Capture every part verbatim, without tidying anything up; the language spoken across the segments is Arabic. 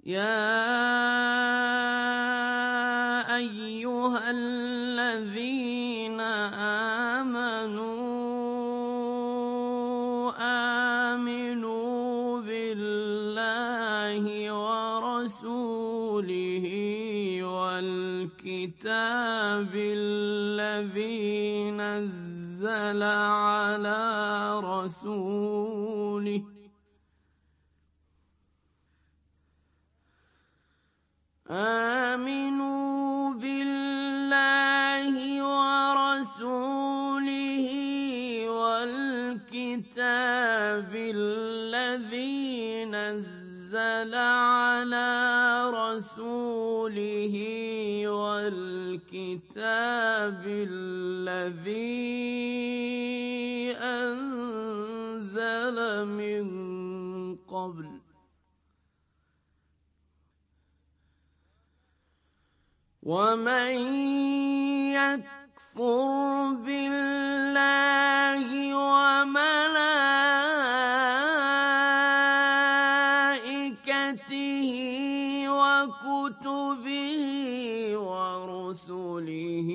يَا أَيُّهَا الَّذِينَ آمَنُوا آمِنُوا بِاللَّهِ وَرَسُولِهِ وَالْكِتَابِ الَّذِي نَزَّلَ عَلَىٰ رَسُولِهِ آمنوا بالله ورسوله والكتاب الذي نزل على رسوله والكتاب الذي أنزل من قبل ومن يكفر بالله وملائكته وكتبه ورسله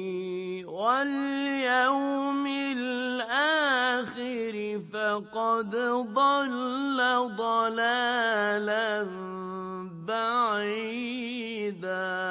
واليوم الآخر فقد ضل ضلالا بعيدا